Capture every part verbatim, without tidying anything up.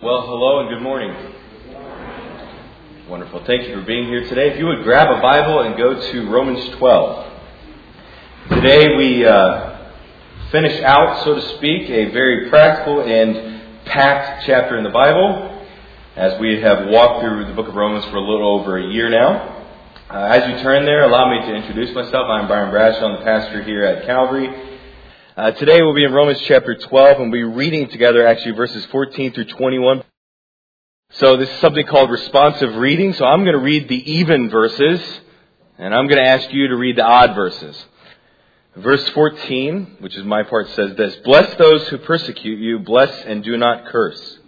Well, hello and good morning. Wonderful. Thank you for being here today. If you would grab a Bible and go to Romans twelve. Today we uh, finish out, so to speak, a very practical and packed chapter in the Bible, as we have walked through the book of Romans for a little over a year now. Uh, as you turn there, allow me to introduce myself. I'm Brian Bradshaw. I'm the pastor here at Calvary. Uh, today we'll be in Romans chapter twelve, and we'll be reading together actually verses fourteen through twenty-one. So this is something called responsive reading. So I'm going to read the even verses, and I'm going to ask you to read the odd verses. Verse fourteen, which is my part, says this: "Bless those who persecute you, bless and do not curse.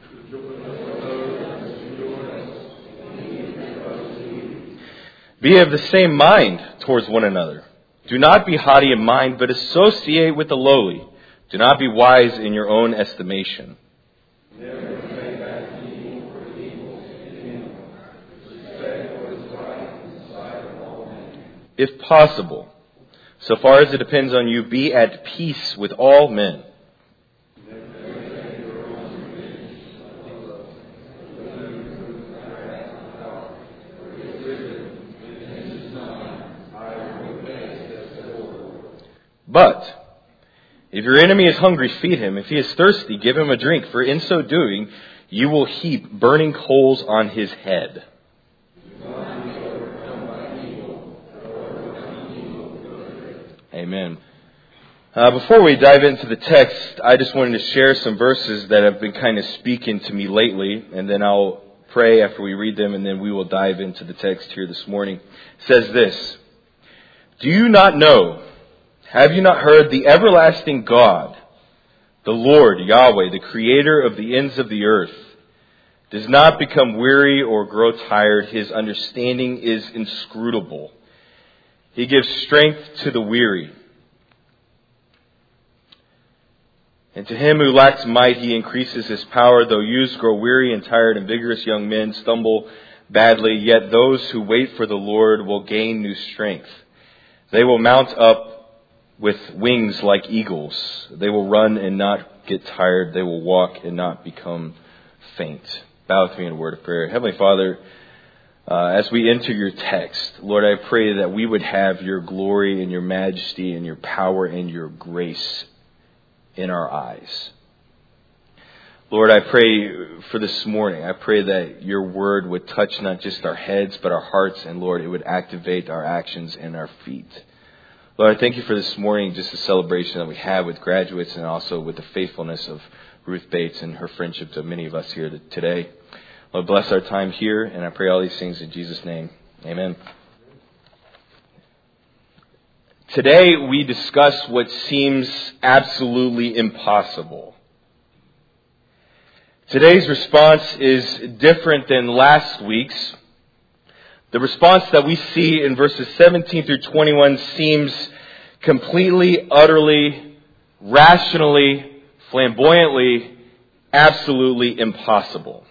Be of the same mind towards one another. Do not be haughty in mind, but associate with the lowly. Do not be wise in your own estimation. If possible, so far as it depends on you, be at peace with all men. But if your enemy is hungry, feed him. If he is thirsty, give him a drink. For in so doing, you will heap burning coals on his head." Amen. Uh, before we dive into the text, I just wanted to share some verses that have been kind of speaking to me lately, and then I'll pray after we read them, and then we will dive into the text here this morning. It says this: "Do you not know? Have you not heard? The everlasting God, the Lord Yahweh, the creator of the ends of the earth, does not become weary or grow tired. His understanding is inscrutable. He gives strength to the weary. And to him who lacks might, he increases his power. Though youths grow weary and tired, and vigorous young men stumble badly, yet those who wait for the Lord will gain new strength. They will mount up with wings like eagles. They will run and not get tired. They will walk and not become faint." Bow with me in a word of prayer. Heavenly Father, uh, as we enter your text, Lord, I pray that we would have your glory and your majesty and your power and your grace in our eyes. Lord, I pray for this morning. I pray that your word would touch not just our heads, but our hearts. And Lord, it would activate our actions and our feet. Lord, I thank you for this morning, just the celebration that we have with graduates and also with the faithfulness of Ruth Bates and her friendship to many of us here today. Lord, bless our time here, and I pray all these things in Jesus' name. Amen. Today we discuss what seems absolutely impossible. Today's response is different than last week's. The response that we see in verses seventeen through twenty-one seems completely, utterly, rationally, flamboyantly, absolutely impossible.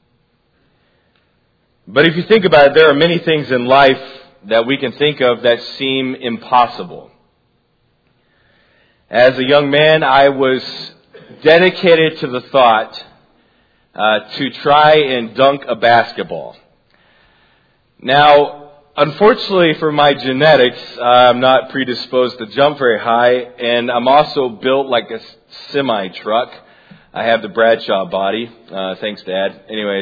But if you think about it, there are many things in life that we can think of that seem impossible. As a young man, I was dedicated to the thought uh, to try and dunk a basketball. Now, unfortunately for my genetics, I'm not predisposed to jump very high, and I'm also built like a semi-truck. I have the Bradshaw body. Uh, thanks, Dad. Anyways.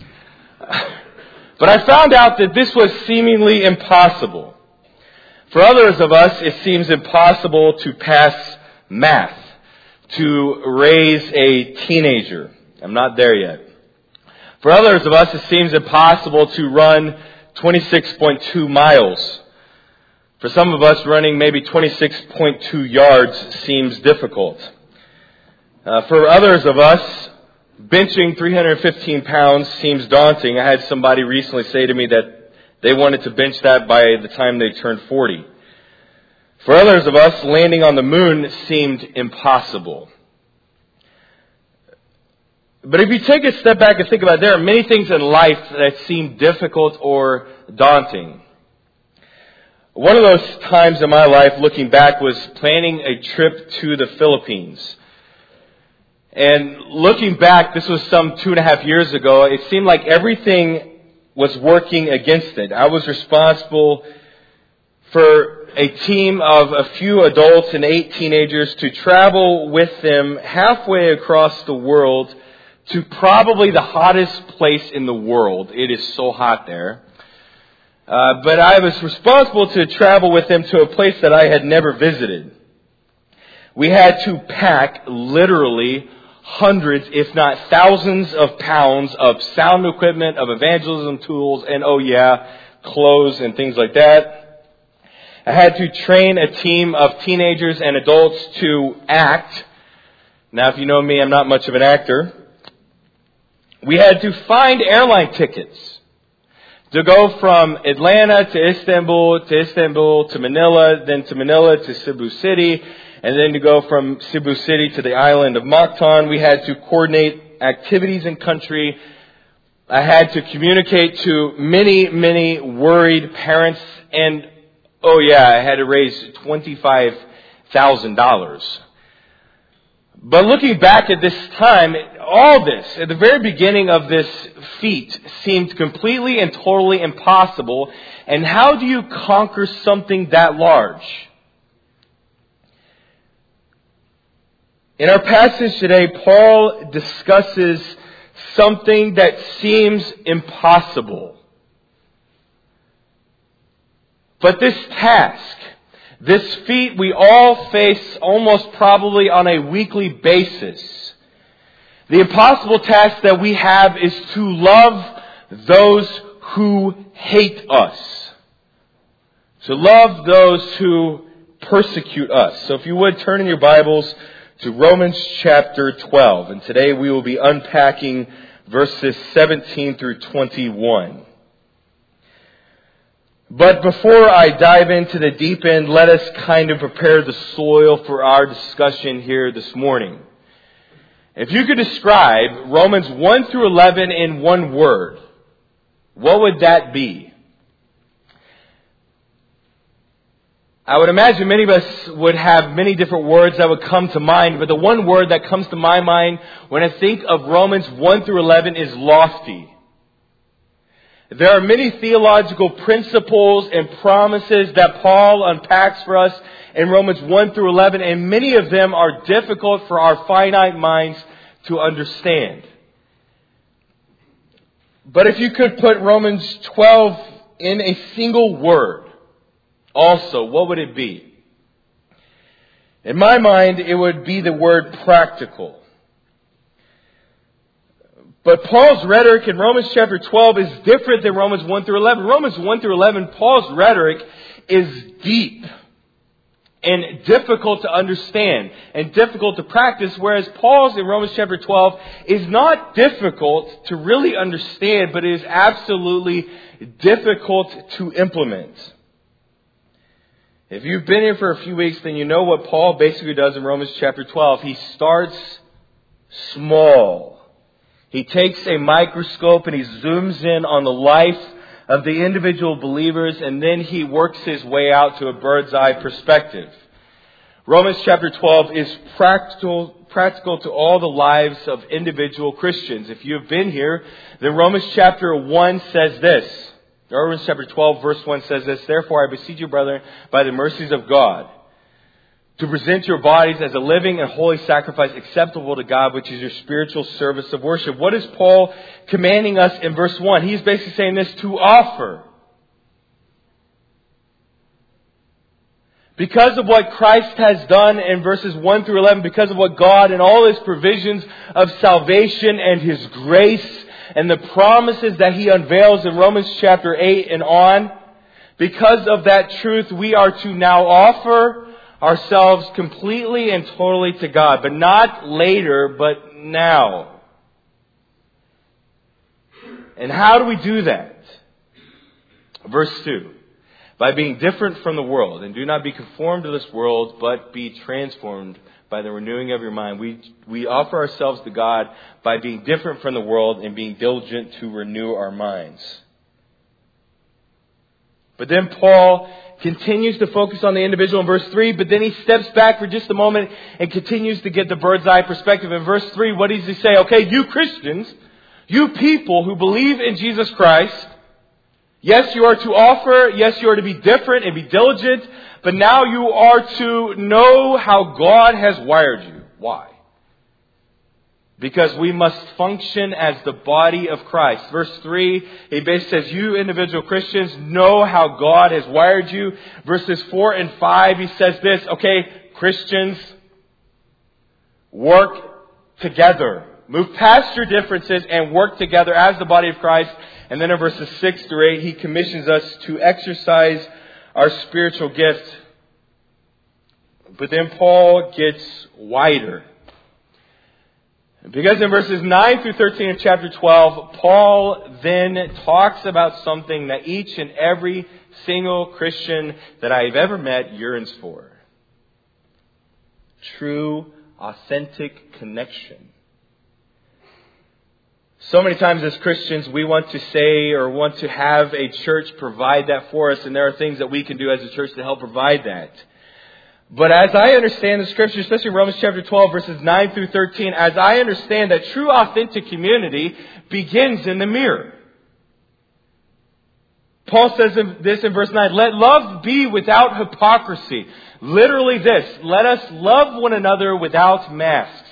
But I found out that this was seemingly impossible. For others of us, it seems impossible to pass math, to raise a teenager. I'm not there yet. For others of us, it seems impossible to run twenty-six point two miles. For some of us, running maybe twenty-six point two yards seems difficult. Uh, for others of us, benching three hundred fifteen pounds seems daunting. I had somebody recently say to me that they wanted to bench that by the time they turned forty. For others of us, landing on the moon seemed impossible. But if you take a step back and think about it, there are many things in life that seem difficult or daunting. One of those times in my life, looking back, was planning a trip to the Philippines. And looking back, this was some two and a half years ago, it seemed like everything was working against it. I was responsible for a team of a few adults and eight teenagers to travel with them halfway across the world to probably the hottest place in the world. It is so hot there. Uh, but I was responsible to travel with them to a place that I had never visited. We had to pack literally hundreds, if not thousands of pounds of sound equipment, of evangelism tools, and oh yeah, clothes and things like that. I had to train a team of teenagers and adults to act. Now, if you know me, I'm not much of an actor. We had to find airline tickets to go from Atlanta to Istanbul, to Istanbul to Manila, then to Manila to Cebu City, and then to go from Cebu City to the island of Mactan. We had to coordinate activities in country. I had to communicate to many, many worried parents. And, oh yeah, I had to raise twenty-five thousand dollars. But looking back at this time, all this, at the very beginning of this feat, seemed completely and totally impossible. And how do you conquer something that large? In our passage today, Paul discusses something that seems impossible. But this task, this feat we all face almost probably on a weekly basis. The impossible task that we have is to love those who hate us. To love those who persecute us. So if you would, turn in your Bibles to Romans chapter twelve. And today we will be unpacking verses seventeen through twenty-one. But before I dive into the deep end, let us kind of prepare the soil for our discussion here this morning. If you could describe Romans one through eleven in one word, what would that be? I would imagine many of us would have many different words that would come to mind, but the one word that comes to my mind when I think of Romans one through eleven is lofty. There are many theological principles and promises that Paul unpacks for us in Romans one through eleven, and many of them are difficult for our finite minds to understand. But if you could put Romans twelve in a single word, also, what would it be? In my mind, it would be the word practical. But Paul's rhetoric in Romans chapter twelve is different than Romans one through eleven. Romans one through eleven, Paul's rhetoric is deep and difficult to understand and difficult to practice, whereas Paul's in Romans chapter twelve is not difficult to really understand, but it is absolutely difficult to implement. If you've been here for a few weeks, then you know what Paul basically does in Romans chapter twelve. He starts small. He takes a microscope and he zooms in on the life of the individual believers, and then he works his way out to a bird's eye perspective. Romans chapter twelve is practical, practical to all the lives of individual Christians. If you have been here, then Romans chapter one says this. Romans chapter twelve verse one says this, "Therefore I beseech you, brethren, by the mercies of God, to present your bodies as a living and holy sacrifice acceptable to God, which is your spiritual service of worship." What is Paul commanding us in verse one? He's basically saying this: to offer. Because of what Christ has done in verses one through eleven, because of what God and all His provisions of salvation and His grace and the promises that He unveils in Romans chapter eight and on, because of that truth, we are to now offer ourselves completely and totally to God. But not later, but now. And how do we do that? Verse two. By being different from the world. And do not be conformed to this world, but be transformed by the renewing of your mind. We we offer ourselves to God by being different from the world and being diligent to renew our minds. But then Paul continues to focus on the individual in verse three, but then he steps back for just a moment and continues to get the bird's eye perspective. In verse three, what does he say? Okay, you Christians, you people who believe in Jesus Christ, yes, you are to offer, yes, you are to be different and be diligent, but now you are to know how God has wired you. Why? Because we must function as the body of Christ. Verse three, he basically says, you individual Christians know how God has wired you. Verses four and five, he says this, okay, Christians, work together. Move past your differences and work together as the body of Christ. And then in verses six through eight, he commissions us to exercise our spiritual gift. But then Paul gets wider. Because in verses nine through thirteen of chapter twelve, Paul then talks about something that each and every single Christian that I've ever met yearns for. True, authentic connection. So many times as Christians, we want to say or want to have a church provide that for us, and there are things that we can do as a church to help provide that. But as I understand the Scripture, especially in Romans chapter twelve, verses nine through thirteen, as I understand that true authentic community begins in the mirror. Paul says this in verse nine, let love be without hypocrisy. Literally this, let us love one another without masks.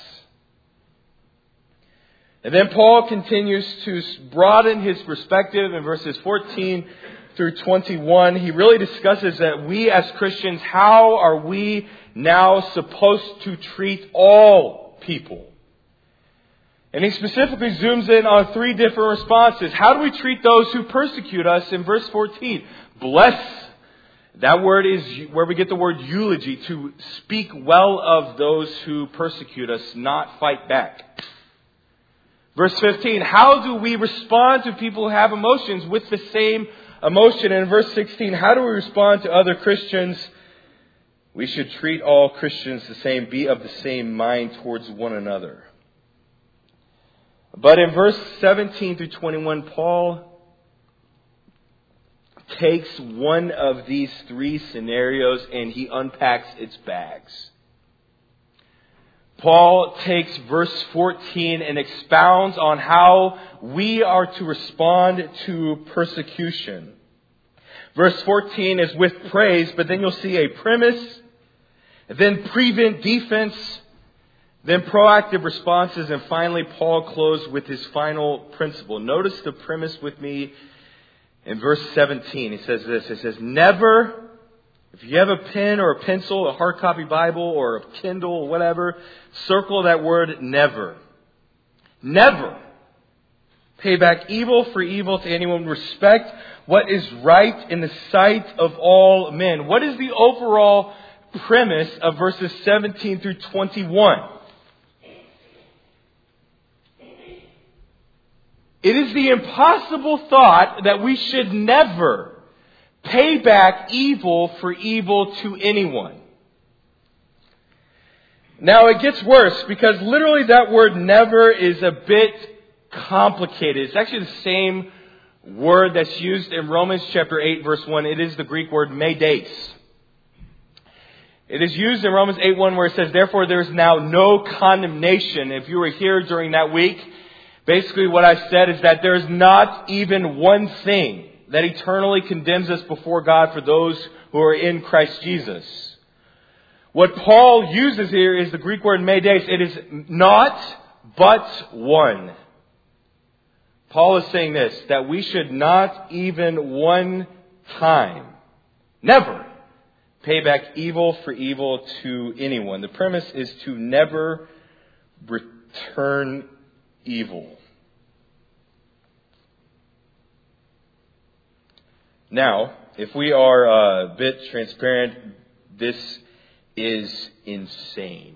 And then Paul continues to broaden his perspective in verses fourteen through twenty-one. He really discusses that we as Christians, how are we now supposed to treat all people? And he specifically zooms in on three different responses. How do we treat those who persecute us in verse fourteen? Bless. That word is where we get the word eulogy, to speak well of those who persecute us, not fight back. Verse fifteen, how do we respond to people who have emotions with the same emotion? And in verse sixteen, how do we respond to other Christians? We should treat all Christians the same, be of the same mind towards one another. But in verse seventeen through twenty-one, Paul takes one of these three scenarios and he unpacks its bags. Paul takes verse fourteen and expounds on how we are to respond to persecution. Verse fourteen is with praise, but then you'll see a premise, then prevent defense, then proactive responses, and finally Paul closed with his final principle. Notice the premise with me in verse seventeen. He says this, it says, never, if you have a pen or a pencil, a hard copy Bible or a Kindle or whatever, circle that word never. Never pay back evil for evil to anyone. Respect what is right in the sight of all men. What is the overall premise of verses seventeen through twenty-one? It is the impossible thought that we should never pay back evil for evil to anyone. Now it gets worse because literally that word never is a bit complicated. It's actually the same word that's used in Romans chapter eight verse one. It is the Greek word medes. It is used in Romans eight one where it says, therefore there is now no condemnation. If you were here during that week, basically what I said is that there is not even one thing that eternally condemns us before God for those who are in Christ Jesus. What Paul uses here is the Greek word medes. It is not but one. Paul is saying this, that we should not even one time, never, pay back evil for evil to anyone. The premise is to never return evil. Now, if we are a bit transparent, this is insane.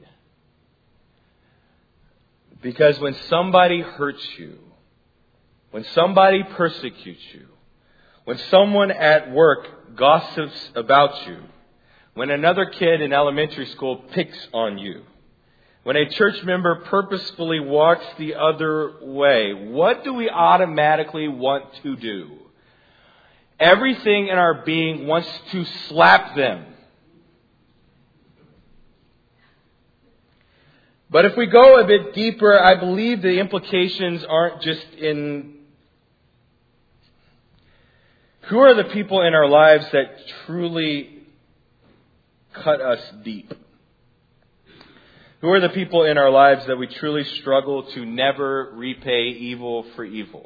Because when somebody hurts you, when somebody persecutes you, when someone at work gossips about you, when another kid in elementary school picks on you, when a church member purposefully walks the other way, what do we automatically want to do? Everything in our being wants to slap them. But if we go a bit deeper, I believe the implications aren't just in who are the people in our lives that truly cut us deep. Who are the people in our lives that we truly struggle to never repay evil for evil?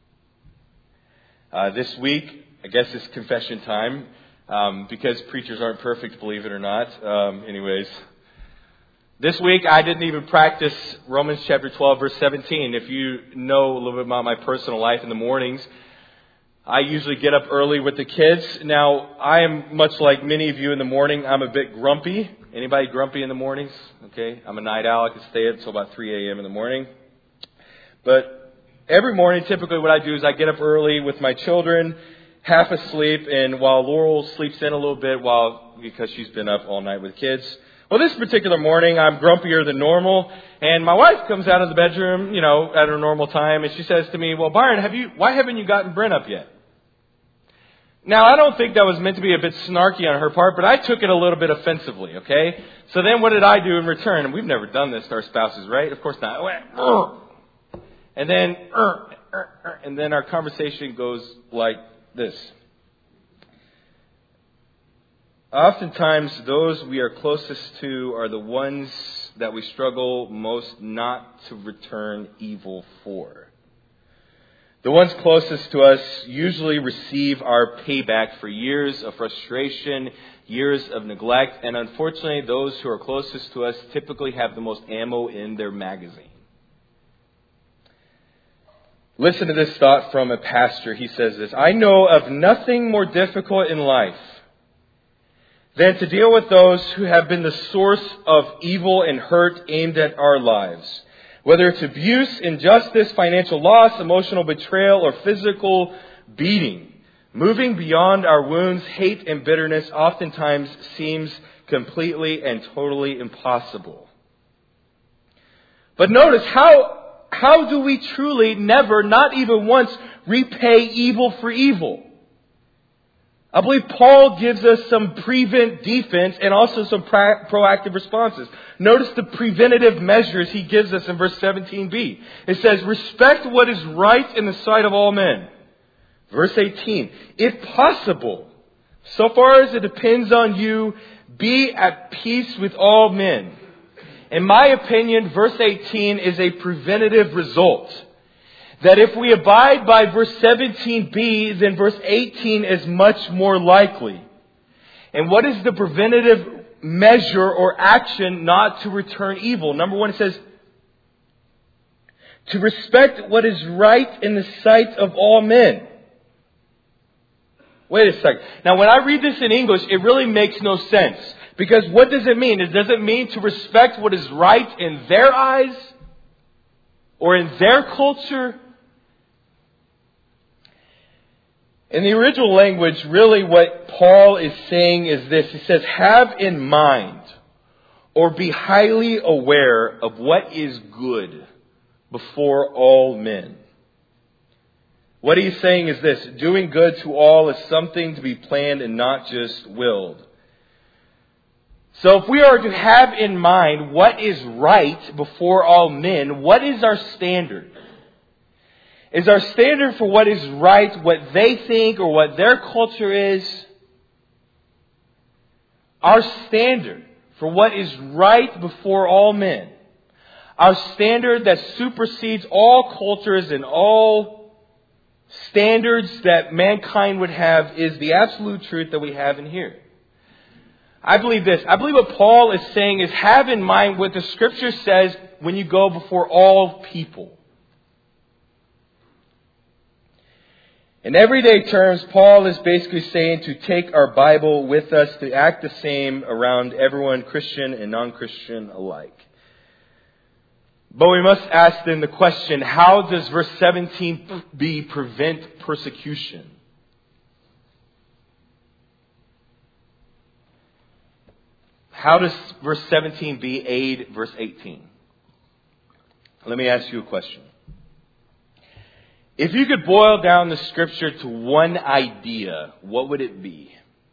Uh, this week, I guess it's confession time, um, because preachers aren't perfect, believe it or not. Um, anyways, this week I didn't even practice Romans chapter twelve, verse seventeen. If you know a little bit about my personal life in the mornings, I usually get up early with the kids. Now, I am much like many of you in the morning. I'm a bit grumpy. Anybody grumpy in the mornings? Okay, I'm a night owl. I can stay up until about three a.m. in the morning. But every morning, typically what I do is I get up early with my children, half asleep, and while Laurel sleeps in a little bit while because she's been up all night with kids. Well, this particular morning, I'm grumpier than normal, and my wife comes out of the bedroom, you know, at her normal time, and she says to me, "Well, Byron, have you? Why haven't you gotten Brent up yet?" Now, I don't think that was meant to be a bit snarky on her part, but I took it a little bit offensively, okay? So then what did I do in return? And we've never done this to our spouses, right? Of course not. I went, "Ugh." And then, "Ugh, ugh, ugh," and then our conversation goes like this. Oftentimes, those we are closest to are the ones that we struggle most not to return evil for. The ones closest to us usually receive our payback for years of frustration, years of neglect, and unfortunately, those who are closest to us typically have the most ammo in their magazine. Listen to this thought from a pastor. He says this: "I know of nothing more difficult in life than to deal with those who have been the source of evil and hurt aimed at our lives. Whether it's abuse, injustice, financial loss, emotional betrayal, or physical beating. Moving beyond our wounds, hate, and bitterness oftentimes seems completely and totally impossible." But notice, how, how do we truly never, not even once, repay evil for evil? I believe Paul gives us some prevent defense and also some pra- proactive responses. Notice the preventative measures he gives us in verse seventeen b. It says, "Respect what is right in the sight of all men." Verse eighteen, "If possible, so far as it depends on you, be at peace with all men." In my opinion, verse eighteen is a preventative result. That if we abide by verse seventeen b, then verse eighteen is much more likely. And what is the preventative measure or action not to return evil? Number one, it says, to respect what is right in the sight of all men. Wait a second. Now, when I read this in English, it really makes no sense. Because what does it mean? It doesn't mean to respect what is right in their eyes or in their culture. In the original language, really what Paul is saying is this. He says, have in mind or be highly aware of what is good before all men. What he's saying is this: doing good to all is something to be planned and not just willed. So if we are to have in mind what is right before all men, what is our standard? Is our standard for what is right what they think or what their culture is? Our standard for what is right before all men. Our standard that supersedes all cultures and all standards that mankind would have is the absolute truth that we have in here. I believe this. I believe what Paul is saying is have in mind what the Scripture says when you go before all people. In everyday terms, Paul is basically saying to take our Bible with us, to act the same around everyone, Christian and non-Christian alike. But we must ask then the question, how does verse seventeen b prevent persecution? How does verse seventeen b aid verse eighteen? Let me ask you a question. If you could boil down the Scripture to one idea, what would it be?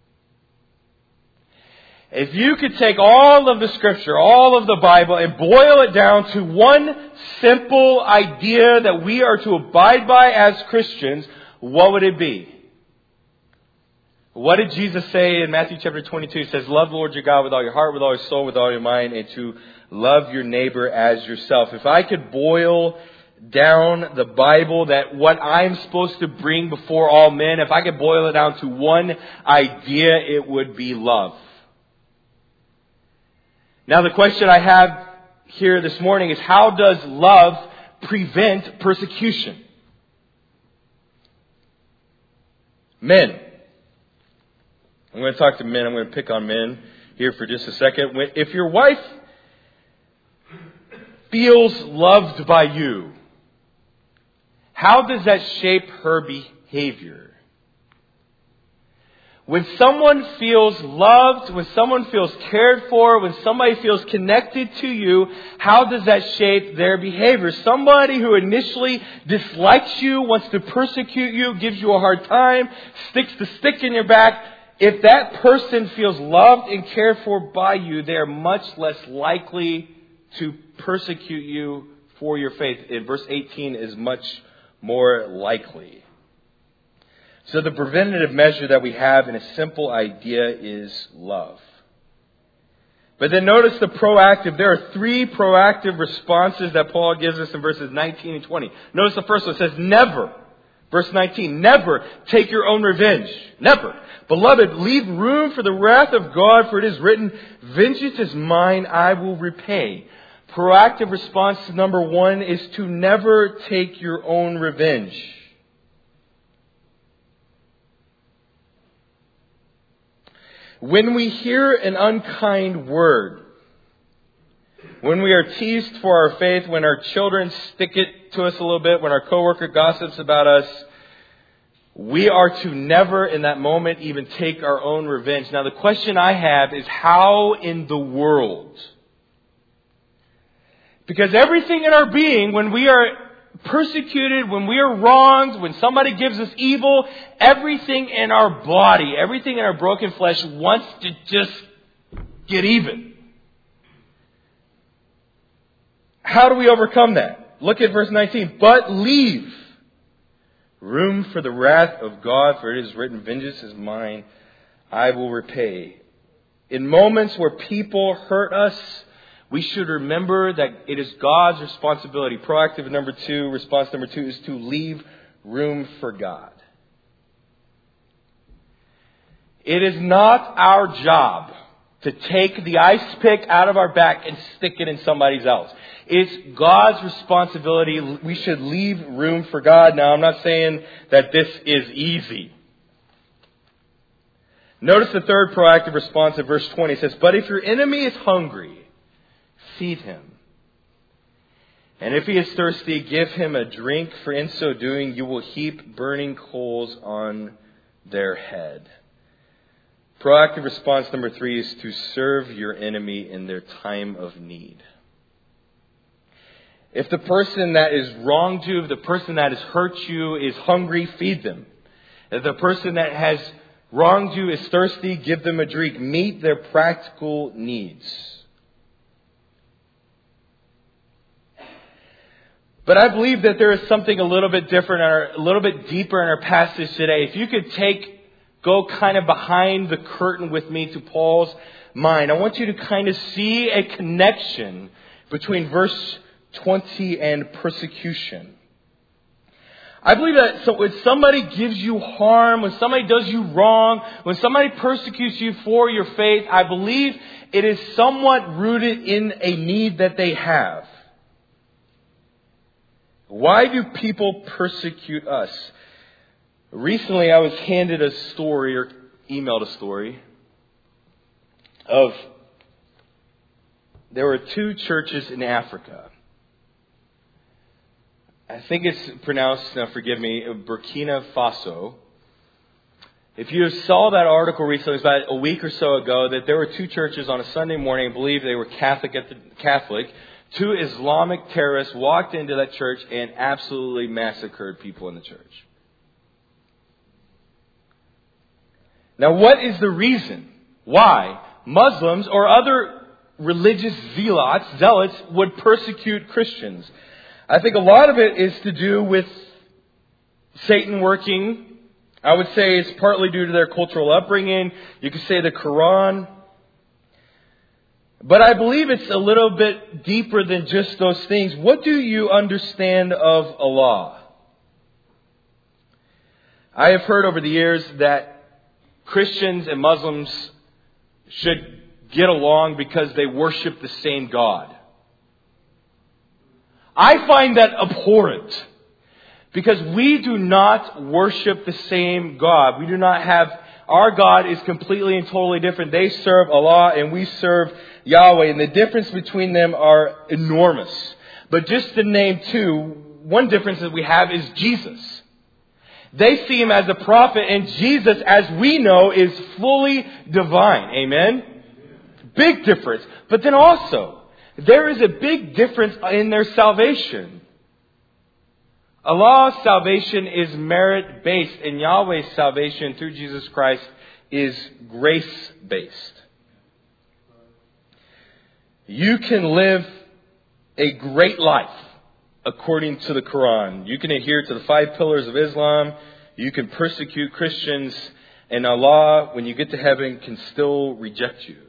If you could take all of the Scripture, all of the Bible, and boil it down to one simple idea that we are to abide by as Christians, what would it be? What did Jesus say in Matthew chapter twenty-two? It says, love the Lord your God with all your heart, with all your soul, with all your mind, and to love your neighbor as yourself. If I could boil down the Bible, that what I'm supposed to bring before all men, if I could boil it down to one idea, it would be love. Now the question I have here this morning is, how does love prevent persecution? Men. I'm going to talk to men. I'm going to pick on men here for just a second. If your wife feels loved by you, how does that shape her behavior? When someone feels loved, when someone feels cared for, when somebody feels connected to you, how does that shape their behavior? Somebody who initially dislikes you, wants to persecute you, gives you a hard time, sticks the stick in your back, if that person feels loved and cared for by you, they are much less likely to persecute you for your faith. In verse eighteen is much more likely. So the preventative measure that we have in a simple idea is love. But then notice the proactive. There are three proactive responses that Paul gives us in verses nineteen and twenty. Notice the first one. It says, never. Verse nineteen, never take your own revenge. Never. Beloved, leave room for the wrath of God, for it is written, vengeance is mine, I will repay. Proactive response number one is to never take your own revenge. When we hear an unkind word, when we are teased for our faith, when our children stick it to us a little bit, when our coworker gossips about us, we are to never in that moment even take our own revenge. Now the question I have is, how in the world? Because everything in our being, when we are persecuted, when we are wronged, when somebody gives us evil, everything in our body, everything in our broken flesh wants to just get even. How do we overcome that? Look at verse nineteen. But leave room for the wrath of God, for it is written, vengeance is mine, I will repay. In moments where people hurt us, we should remember that it is God's responsibility. Proactive number two, response number two is to leave room for God. It is not our job to take the ice pick out of our back and stick it in somebody else. It's God's responsibility. We should leave room for God. Now, I'm not saying that this is easy. Notice the third proactive response in verse twenty. It says, but if your enemy is hungry, feed him. And if he is thirsty, give him a drink, for in so doing you will heap burning coals on their head. Proactive response number three is to serve your enemy in their time of need. If the person that is wronged you, if the person that has hurt you is hungry, feed them. If the person that has wronged you is thirsty, give them a drink. Meet their practical needs. But I believe that there is something a little bit different, or a little bit deeper in our passage today. If you could take, go kind of behind the curtain with me to Paul's mind, I want you to kind of see a connection between verse twenty and persecution. I believe that so when somebody gives you harm, when somebody does you wrong, when somebody persecutes you for your faith, I believe it is somewhat rooted in a need that they have. Why do people persecute us? Recently, I was handed a story, or emailed a story, of there were two churches in Africa. I think it's pronounced, now forgive me, Burkina Faso. If you saw that article recently, it was about a week or so ago, that there were two churches on a Sunday morning. I believe they were Catholic at the Catholic. Two Islamic terrorists walked into that church and absolutely massacred people in the church. Now, what is the reason why Muslims or other religious zealots, zealots would persecute Christians? I think a lot of it is to do with Satan working. I would say it's partly due to their cultural upbringing. You could say the Quran. But I believe it's a little bit deeper than just those things. What do you understand of Allah? I have heard over the years that Christians and Muslims should get along because they worship the same God. I find that abhorrent. Because we do not worship the same God. We do not have, our God is completely and totally different. They serve Allah and we serve Yahweh. And the difference between them are enormous. But just to name two, one difference that we have is Jesus. They see Him as a prophet, and Jesus, as we know, is fully divine. Amen? Big difference. But then also, there is a big difference in their salvation. Allah's salvation is merit-based, and Yahweh's salvation through Jesus Christ is grace-based. You can live a great life according to the Quran. You can adhere to the five pillars of Islam. You can persecute Christians. And Allah, when you get to heaven, can still reject you.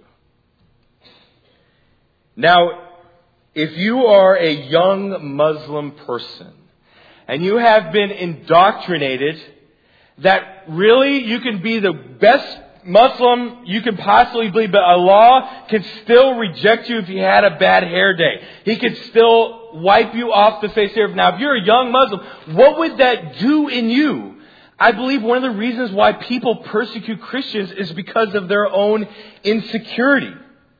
Now, if you are a young Muslim person, and you have been indoctrinated that really you can be the best Muslim you can possibly be, but Allah can still reject you if you had a bad hair day. He can still wipe you off the face of the earth. Now, if you're a young Muslim, what would that do in you? I believe one of the reasons why people persecute Christians is because of their own insecurity.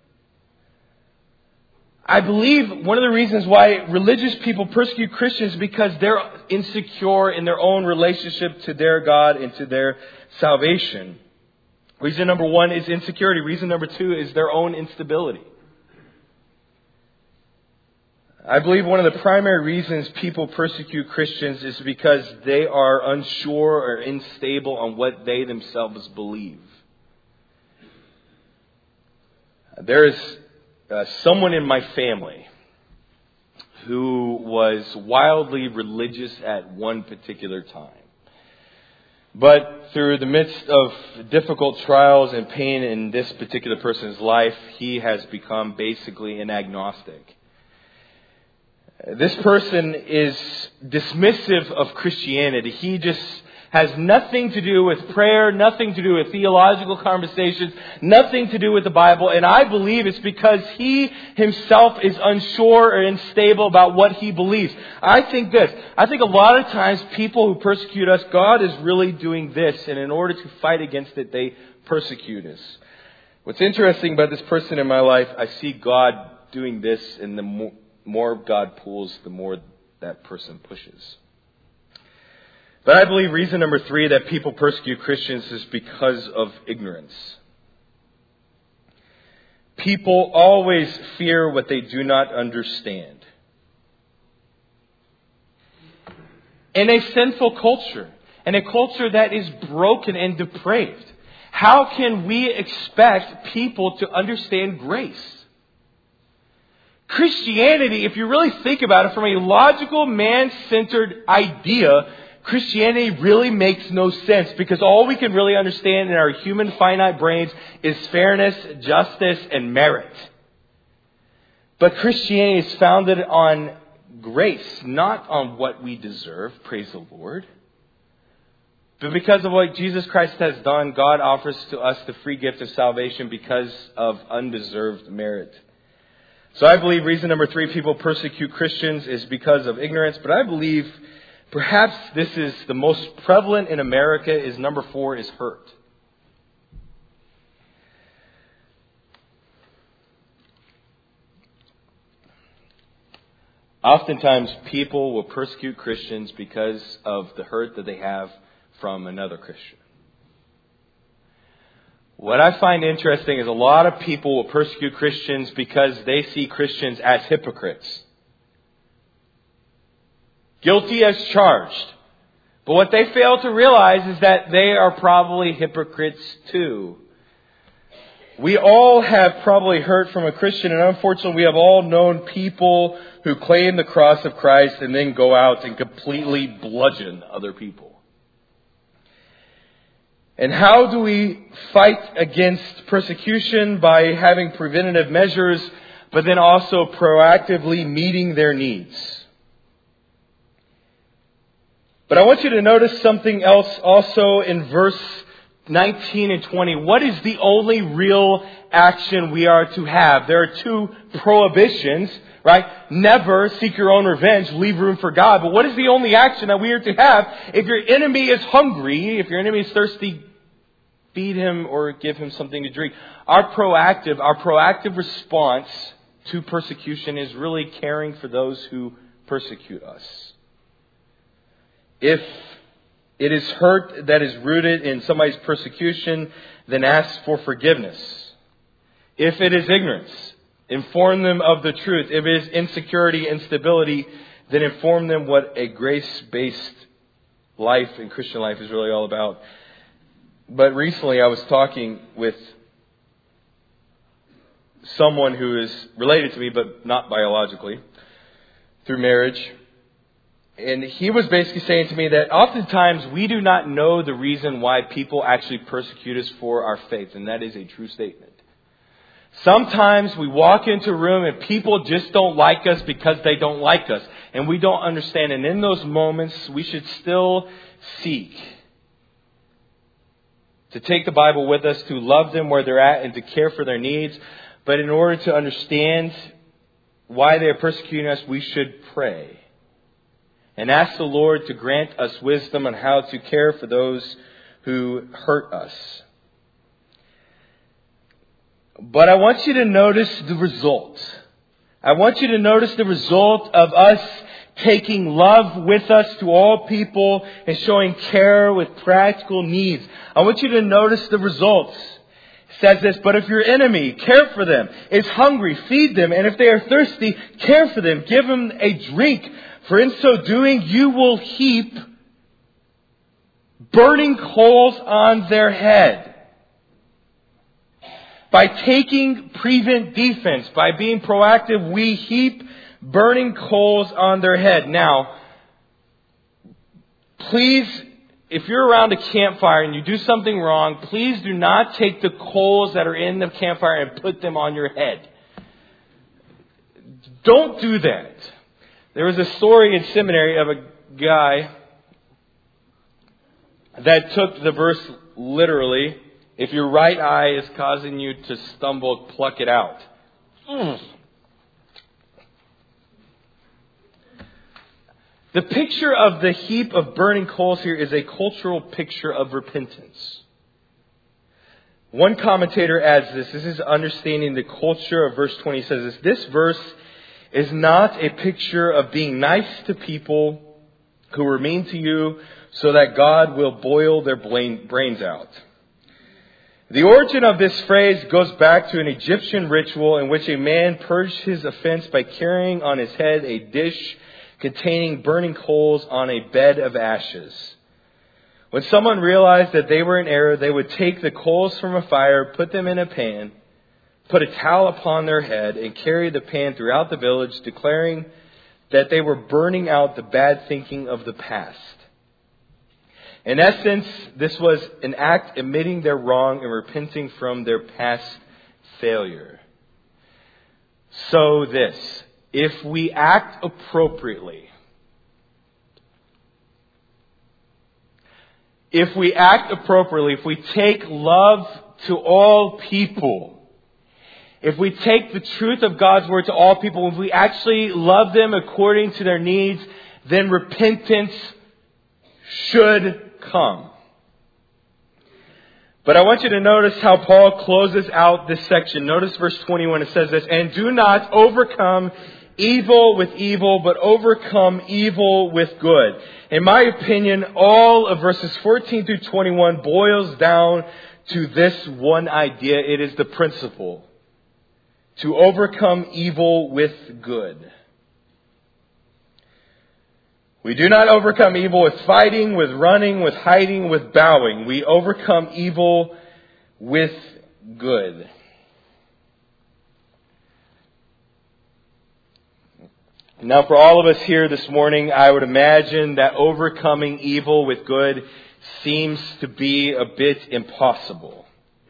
I believe one of the reasons why religious people persecute Christians is because they're insecure in their own relationship to their God and to their salvation. Reason number one is insecurity. Reason number two is their own instability. I believe one of the primary reasons people persecute Christians is because they are unsure or unstable on what they themselves believe. There is uh, someone in my family who was wildly religious at one particular time. But through the midst of difficult trials and pain in this particular person's life, he has become basically an agnostic. This person is dismissive of Christianity. He just has nothing to do with prayer, nothing to do with theological conversations, nothing to do with the Bible. And I believe it's because he himself is unsure or unstable about what he believes. I think this. I think a lot of times people who persecute us, God is really doing this. And in order to fight against it, they persecute us. What's interesting about this person in my life, I see God doing this, and the more, more God pulls, the more that person pushes. But I believe reason number three that people persecute Christians is because of ignorance. People always fear what they do not understand. In a sinful culture, in a culture that is broken and depraved, how can we expect people to understand grace? Christianity, if you really think about it from a logical, man-centered idea, Christianity really makes no sense, because all we can really understand in our human finite brains is fairness, justice, and merit. But Christianity is founded on grace, not on what we deserve, praise the Lord. But because of what Jesus Christ has done, God offers to us the free gift of salvation because of undeserved merit. So I believe reason number three people persecute Christians is because of ignorance. But I believe perhaps this is the most prevalent in America is number four is hurt. Oftentimes people will persecute Christians because of the hurt that they have from another Christian. What I find interesting is a lot of people will persecute Christians because they see Christians as hypocrites. Guilty as charged. But what they fail to realize is that they are probably hypocrites too. We all have probably heard from a Christian, and unfortunately we have all known people who claim the cross of Christ and then go out and completely bludgeon other people. And how do we fight against persecution? By having preventative measures, but then also proactively meeting their needs. But I want you to notice something else also in verse nineteen and twenty. What is the only real action we are to have? There are two prohibitions, right? Never seek your own revenge, leave room for God. But what is the only action that we are to have? If your enemy is hungry, if your enemy is thirsty, feed him or give him something to drink. Our proactive, our proactive response to persecution is really caring for those who persecute us. If it is hurt that is rooted in somebody's persecution, then ask for forgiveness. If it is ignorance, inform them of the truth. If it is insecurity, instability, then inform them what a grace-based life and Christian life is really all about. But recently I was talking with someone who is related to me, but not biologically, through marriage. And he was basically saying to me that oftentimes we do not know the reason why people actually persecute us for our faith. And that is a true statement. Sometimes we walk into a room and people just don't like us because they don't like us. And we don't understand. And in those moments, we should still seek to take the Bible with us, to love them where they're at and to care for their needs. But in order to understand why they are persecuting us, we should pray. And ask the Lord to grant us wisdom on how to care for those who hurt us. But I want you to notice the result. I want you to notice the result of us taking love with us to all people and showing care with practical needs. I want you to notice the results. It says this, but if your enemy, care for them, is hungry, feed them. And if they are thirsty, care for them, give them a drink. For in so doing, you will heap burning coals on their head. By taking prevent defense, by being proactive, we heap burning coals on their head. Now, please, if you're around a campfire and you do something wrong, please do not take the coals that are in the campfire and put them on your head. Don't do that. There was a story in seminary of a guy that took the verse literally. If your right eye is causing you to stumble, pluck it out. Mm. The picture of the heap of burning coals here is a cultural picture of repentance. One commentator adds this. This is understanding the culture of verse twenty. He says this. This verse is not a picture of being nice to people who were mean to you so that God will boil their brains out. The origin of this phrase goes back to an Egyptian ritual in which a man purged his offense by carrying on his head a dish containing burning coals on a bed of ashes. When someone realized that they were in error, they would take the coals from a fire, put them in a pan, put a towel upon their head, and carry the pan throughout the village, declaring that they were burning out the bad thinking of the past. In essence, this was an act admitting their wrong and repenting from their past failure. So this, if we act appropriately, if we act appropriately, if we take love to all people, if we take the truth of God's word to all people, if we actually love them according to their needs, then repentance should come. But I want you to notice how Paul closes out this section. Notice verse twenty-one. It says this, and do not overcome evil with evil, but overcome evil with good. In my opinion, all of verses fourteen through twenty-one boils down to this one idea. It is the principle to overcome evil with good. We do not overcome evil with fighting, with running, with hiding, with bowing. We overcome evil with good. Now, for all of us here this morning, I would imagine that overcoming evil with good seems to be a bit impossible.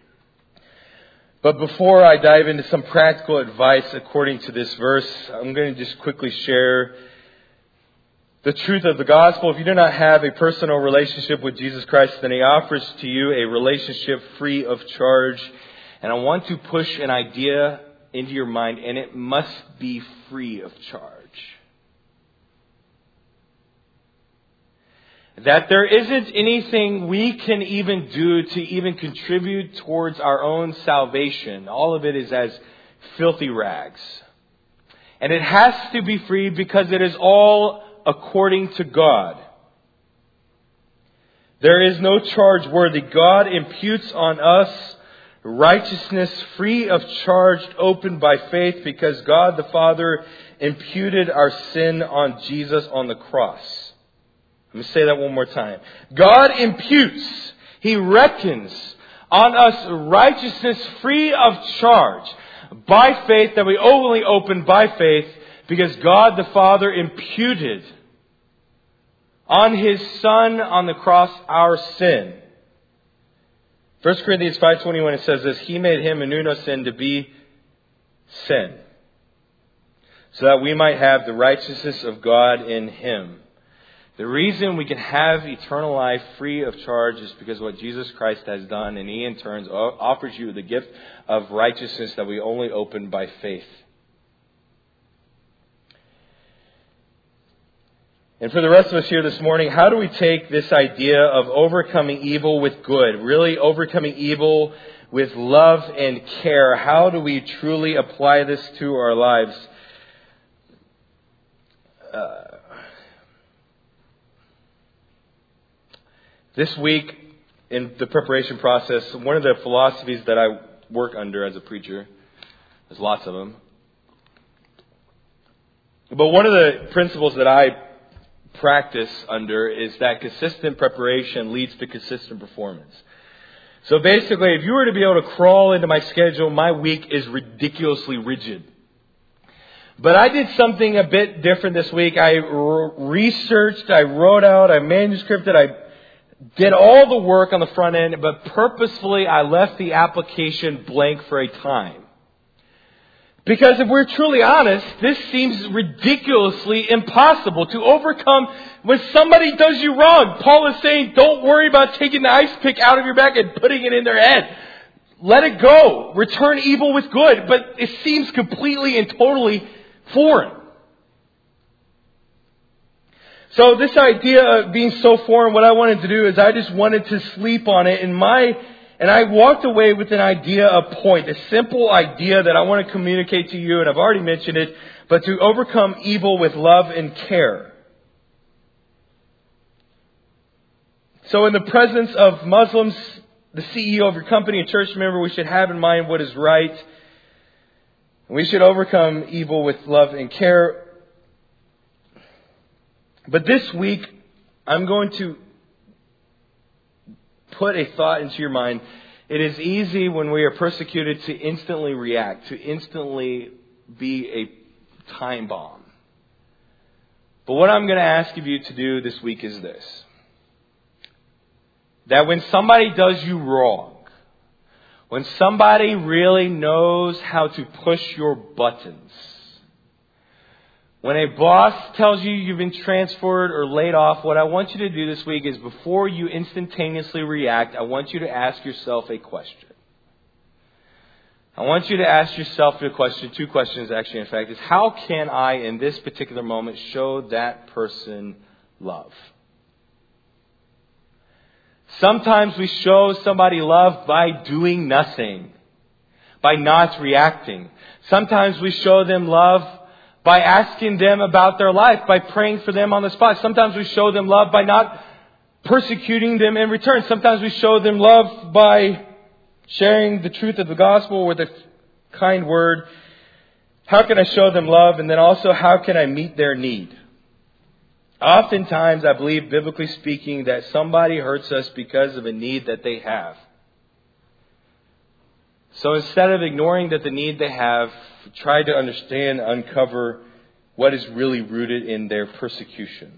But before I dive into some practical advice according to this verse, I'm going to just quickly share the truth of the gospel. If you do not have a personal relationship with Jesus Christ, then He offers to you a relationship free of charge. And I want to push an idea into your mind, and it must be free of charge. That there isn't anything we can even do to even contribute towards our own salvation. All of it is as filthy rags. And it has to be free because it is all according to God. There is no charge worthy. God imputes on us righteousness free of charge, opened by faith, because God the Father imputed our sin on Jesus on the cross. Let me say that one more time. God imputes, He reckons on us righteousness free of charge by faith, that we only open by faith, because God the Father imputed on His Son on the cross our sin. First Corinthians five twenty-one, it says this: He made Him who knew no sin to be sin, so that we might have the righteousness of God in Him. The reason we can have eternal life free of charge is because of what Jesus Christ has done, and He in turn offers you the gift of righteousness that we only open by faith. And for the rest of us here this morning, how do we take this idea of overcoming evil with good, really overcoming evil with love and care? How do we truly apply this to our lives? Uh, this week, in the preparation process, one of the philosophies that I work under as a preacher, there's lots of them, but one of the principles that I practice under is that consistent preparation leads to consistent performance. So basically, if you were to be able to crawl into my schedule, my week is ridiculously rigid. But I did something a bit different this week. I r- researched, I wrote out, I manuscripted, I did all the work on the front end, but purposefully I left the application blank for a time. Because if we're truly honest, this seems ridiculously impossible to overcome when somebody does you wrong. Paul is saying, don't worry about taking the ice pick out of your back and putting it in their head. Let it go. Return evil with good. But it seems completely and totally foreign. So this idea of being so foreign, what I wanted to do is I just wanted to sleep on it. And my And I walked away with an idea, a point, a simple idea that I want to communicate to you, and I've already mentioned it, but to overcome evil with love and care. So in the presence of Muslims, the C E O of your company, a church member, we should have in mind what is right. We should overcome evil with love and care. But this week, I'm going to put a thought into your mind. It is easy when we are persecuted to instantly react, to instantly be a time bomb. But what I'm going to ask of you to do this week is this: that when somebody does you wrong, when somebody really knows how to push your buttons, when a boss tells you you've been transferred or laid off, what I want you to do this week is, before you instantaneously react, I want you to ask yourself a question. I want you to ask yourself a question, two questions actually, in fact, is how can I, in this particular moment, show that person love? Sometimes we show somebody love by doing nothing, by not reacting. Sometimes we show them love by asking them about their life, by praying for them on the spot. Sometimes we show them love by not persecuting them in return. Sometimes we show them love by sharing the truth of the gospel with a kind word. How can I show them love? And then also, how can I meet their need? Oftentimes, I believe, biblically speaking, that somebody hurts us because of a need that they have. So instead of ignoring that the need they have, try to understand, uncover what is really rooted in their persecution.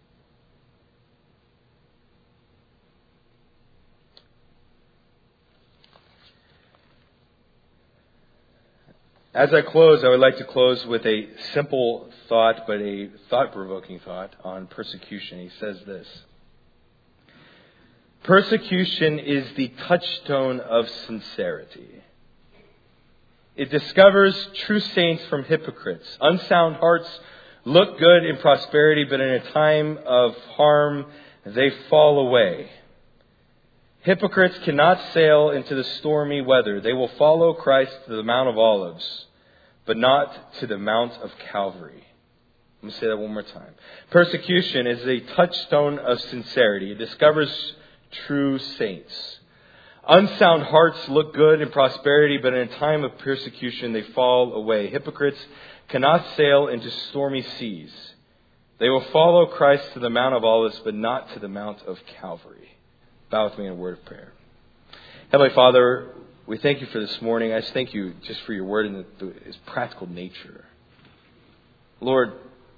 As I close, I would like to close with a simple thought, but a thought-provoking thought on persecution. He says this: persecution is the touchstone of sincerity. It discovers true saints from hypocrites. Unsound hearts look good in prosperity, but in a time of harm, they fall away. Hypocrites cannot sail into the stormy weather. They will follow Christ to the Mount of Olives, but not to the Mount of Calvary. Let me say that one more time. Persecution is a touchstone of sincerity. It discovers true saints. Unsound hearts look good in prosperity, but in a time of persecution they fall away. Hypocrites cannot sail into stormy seas. They will follow Christ to the Mount of Olives, but not to the Mount of Calvary. Bow with me in a word of prayer. Heavenly Father, we thank you for this morning. I just thank you just for your word and its practical nature. Lord,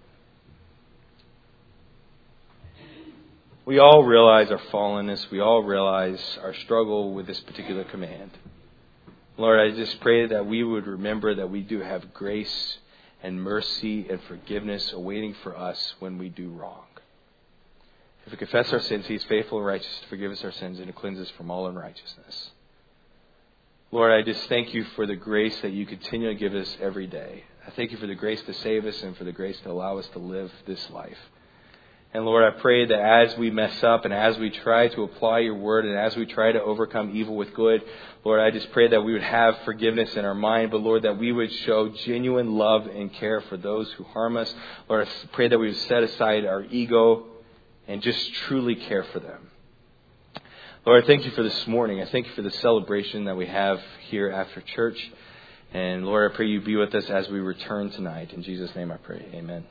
we all realize our fallenness. We all realize our struggle with this particular command. Lord, I just pray that we would remember that we do have grace and mercy and forgiveness awaiting for us when we do wrong. If we confess our sins, He is faithful and righteous to forgive us our sins and to cleanse us from all unrighteousness. Lord, I just thank you for the grace that you continually give us every day. I thank you for the grace to save us and for the grace to allow us to live this life. And Lord, I pray that as we mess up and as we try to apply your word and as we try to overcome evil with good, Lord, I just pray that we would have forgiveness in our mind, but Lord, that we would show genuine love and care for those who harm us. Lord, I pray that we would set aside our ego and just truly care for them. Lord, I thank you for this morning. I thank you for the celebration that we have here after church. And Lord, I pray you be with us as we return tonight. In Jesus' name I pray. Amen.